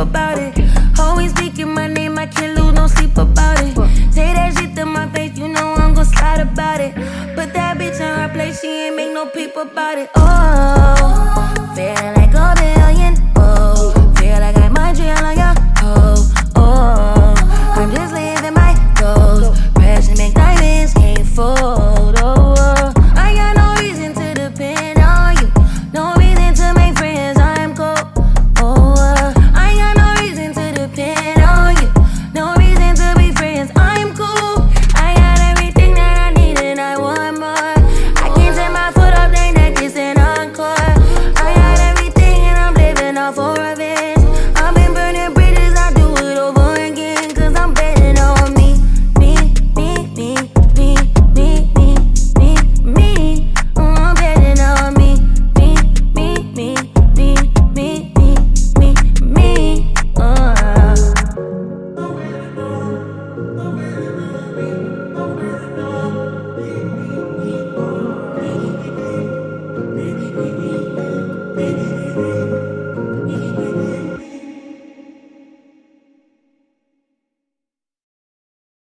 about it. Always speaking my name, I can't lose no sleep about it. Say that shit to my face, you know I'm gon' slide about it. Put that bitch in her place, she ain't make no peep about it.